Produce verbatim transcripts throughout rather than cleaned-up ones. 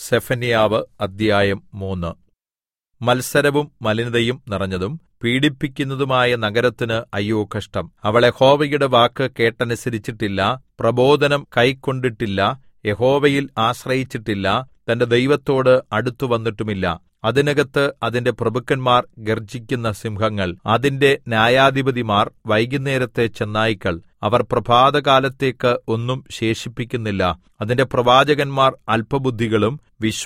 സെഫന്യാവ് അദ്ധ്യായം മൂന്ന്. മത്സരവും മലിനതയും നിറഞ്ഞതും പീഡിപ്പിക്കുന്നതുമായ നഗരത്തിന് അയ്യോ കഷ്ടം! അവൾ യഹോവയുടെ വാക്ക് കേട്ടനുസരിച്ചിട്ടില്ല, പ്രബോധനം കൈക്കൊണ്ടിട്ടില്ല, യഹോവയിൽ ആശ്രയിച്ചിട്ടില്ല, തന്റെ ദൈവത്തോട് അടുത്തുവന്നിട്ടുമില്ല. അതിനകത്ത് അതിന്റെ പ്രഭുക്കന്മാർ ഗർജ്ജിക്കുന്ന സിംഹങ്ങൾ, അതിന്റെ ന്യായാധിപതിമാർ വൈകുന്നേരത്തെ ചെന്നായ്ക്കൾ. അവർ പ്രഭാതകാലത്തേക്ക് ഒന്നും ശേഷിപ്പിക്കുന്നില്ല. അതിന്റെ പ്രവാചകന്മാർ അല്പബുദ്ധികളും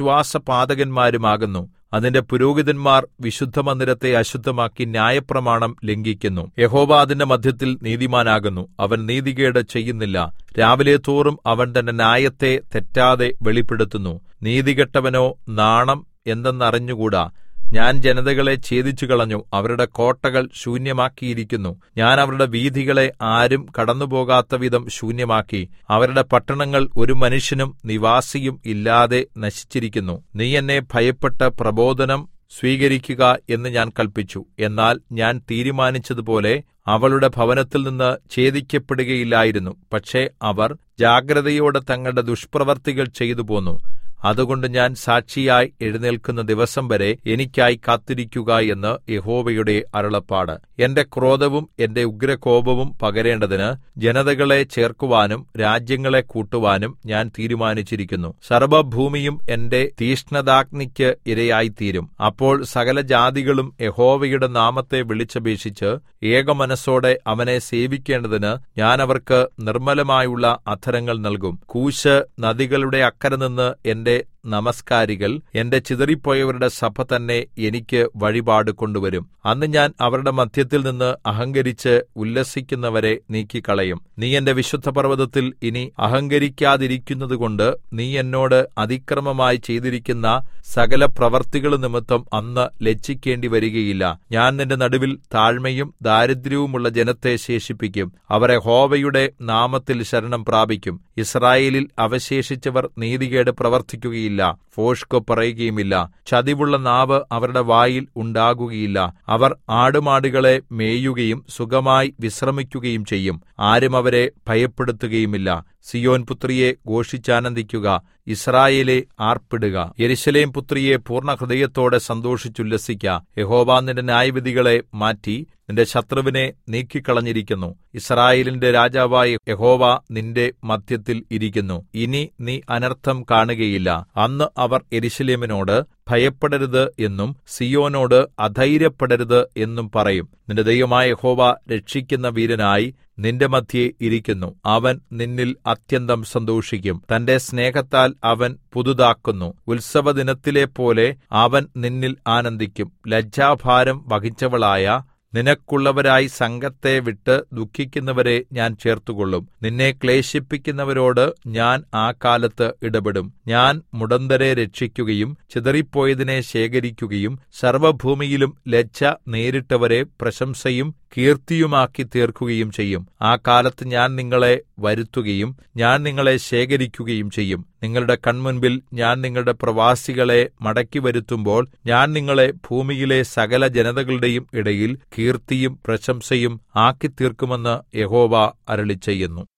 വിശ്വാസപാതകന്മാരുമാകുന്നു. അതിന്റെ പുരോഹിതന്മാർ വിശുദ്ധമന്ദിരത്തെ അശുദ്ധമാക്കി ന്യായപ്രമാണം ലംഘിക്കുന്നു. യഹോവ അതിന്റെ മദ്ധ്യത്തിൽ നീതിമാനാകുന്നു, അവൻ നീതികേട് ചെയ്യുന്നില്ല. രാവിലെ തോറും അവൻ തന്റെ ന്യായത്തെ തെറ്റാതെ വെളിപ്പെടുത്തുന്നു. നീതികെട്ടവനോ നാണം എന്തെന്നറിഞ്ഞുകൂടാ. ഞാൻ ജനതകളെ ഛേദിച്ചുകളഞ്ഞു, അവരുടെ കോട്ടകൾ ശൂന്യമാക്കിയിരിക്കുന്നു. ഞാൻ അവരുടെ വീഥികളെ ആരും കടന്നുപോകാത്തവിധം ശൂന്യമാക്കി. അവരുടെ പട്ടണങ്ങൾ ഒരു മനുഷ്യനും നിവാസിയും ഇല്ലാതെ നശിച്ചിരിക്കുന്നു. നീ എന്നെ ഭയപ്പെട്ട് പ്രബോധനം സ്വീകരിക്കുക എന്ന് ഞാൻ കല്പിച്ചു. എന്നാൽ ഞാൻ തീരുമാനിച്ചതുപോലെ അവളുടെ ഭവനത്തിൽ നിന്ന് ഛേദിക്കപ്പെടുകയില്ലായിരുന്നു. പക്ഷേ അവർ ജാഗ്രതയോടെ തങ്ങളുടെ ദുഷ്പ്രവൃത്തികൾ ചെയ്തുപോന്നു. അതുകൊണ്ട് ഞാൻ സാക്ഷിയായി എഴുന്നേൽക്കുന്ന ദിവസം വരെ എനിക്കായി കാത്തിരിക്കുക എന്ന് യഹോവയുടെ അരുളപ്പാട്. എന്റെ ക്രോധവും എന്റെ ഉഗ്രകോപവും പകരേണ്ടതിന് ജനതകളെ ചേർക്കുവാനും രാജ്യങ്ങളെ കൂട്ടുവാനും ഞാൻ തീരുമാനിച്ചിരിക്കുന്നു. സർവ്വഭൂമിയും എന്റെ തീക്ഷ്ണതാഗ്നിക്ക് ഇരയായിത്തീരും. അപ്പോൾ സകല ജാതികളും യഹോവയുടെ നാമത്തെ വിളിച്ചപേക്ഷിച്ച് ഏകമനസ്സോടെ അവനെ സേവിക്കേണ്ടതിന് ഞാൻ അവർക്ക് നിർമ്മലമായുള്ള അധരങ്ങൾ നൽകും. കൂശ് നദികളുടെ അക്കരെ നിന്ന് എന്റെ നമസ്കാരികൾ, എന്റെ ചിതറിപ്പോയവരുടെ സഭ തന്നെ എനിക്ക് വഴിപാട് കൊണ്ടുവരും. അന്ന് ഞാൻ അവരുടെ മദ്ധ്യത്തിൽ നിന്ന് അഹങ്കരിച്ച് ഉല്ലസിക്കുന്നവരെ നീക്കിക്കളയും. നീ എന്റെ വിശുദ്ധപർവ്വതത്തിൽ ഇനി അഹങ്കരിക്കാതിരിക്കുന്നതുകൊണ്ട് നീ എന്നോട് അതിക്രമമായി ചെയ്തിരിക്കുന്ന സകല പ്രവർത്തികളും നിമിത്തം അന്ന് ലജ്ജിക്കേണ്ടി വരികയില്ല. ഞാൻ നിന്റെ നടുവിൽ താഴ്മയും ദാരിദ്ര്യവുമുള്ള ജനത്തെ ശേഷിപ്പിക്കും. അവർ യഹോവയുടെ നാമത്തിൽ ശരണം പ്രാപിക്കും. യിസ്രായേലിൽ അവശേഷിച്ചവർ നീതികേട് പ്രവർത്തിക്കുകയില്ല, ഭോഷ്ക് പറയുകയുമില്ല. ചതിവുള്ള നാവ് അവരുടെ വായിൽ ഉണ്ടാകുകയില്ല. അവർ ആടുമാടുകളെ മേയുകയും സുഖമായി വിശ്രമിക്കുകയും ചെയ്യും. ആരും അവരെ ഭയപ്പെടുത്തുകയുമില്ല. സിയോൻ പുത്രിയെ ഘോഷിച്ചാനന്ദിക്കുക, യിസ്രായേലേ ആർപ്പിടുക. യെരൂശലേം പുത്രിയെ പൂർണ്ണഹൃദയത്തോടെ സന്തോഷിച്ചുല്ലസിക്ക. യഹോവ നിന്റെ ന്യായവിധികളെ മാറ്റി നിന്റെ ശത്രുവിനെ നീക്കിക്കളഞ്ഞിരിക്കുന്നു. യിസ്രായേലിന്റെ രാജാവായ യഹോവ നിന്റെ മദ്ധ്യത്തിൽ ഇരിക്കുന്നു. ഇനി നീ അനർത്ഥം കാണുകയില്ല. അന്ന് അവർ യെരൂശലേമിനോട് ഭയപ്പെടരുത് എന്നും സിയോനോട് അധൈര്യപ്പെടരുത് എന്നും പറയും. നിന്റെ ദൈവമായ യഹോവ രക്ഷിക്കുന്ന വീരനായി നിന്റെ മദ്ധ്യേ ഇരിക്കുന്നു. അവൻ നിന്നിൽ അത്യന്തം സന്തോഷിക്കും. തന്റെ സ്നേഹത്താൽ അവൻ പുതുതാക്കുന്നു. ഉത്സവദിനത്തിലെപ്പോലെ അവൻ നിന്നിൽ ആനന്ദിക്കും. ലജ്ജാഭാരം വഹിച്ചവളായ നിനക്കുള്ളവരായി സംഘത്തെ വിട്ട് ദുഃഖിക്കുന്നവരെ ഞാൻ ചേർത്തുകൊള്ളും. നിന്നെ ക്ലേശിപ്പിക്കുന്നവരോട് ഞാൻ ആ കാലത്ത് ഇടപെടും. ഞാൻ മുടന്തരെ രക്ഷിക്കുകയും ചിതറിപ്പോയതിനെ ശേഖരിക്കുകയും സർവ്വഭൂമിയിലും ലജ്ജ നേരിട്ടവരെ പ്രശംസയും കീർത്തിയുമാക്കി തീർക്കുകയും ചെയ്യും. ആ കാലത്ത് ഞാൻ നിങ്ങളെ വരുത്തുകയും ഞാൻ നിങ്ങളെ ശേഖരിക്കുകയും ചെയ്യും. നിങ്ങളുടെ കൺമുൻപിൽ ഞാൻ നിങ്ങളുടെ പ്രവാസികളെ മടക്കി വരുത്തുമ്പോൾ ഞാൻ നിങ്ങളെ ഭൂമിയിലെ സകല ജനതകളുടെയും ഇടയിൽ കീർത്തിയും പ്രശംസയും ആക്കിത്തീർക്കുമെന്ന് യഹോവ അരുളിച്ചെയ്യുന്നു.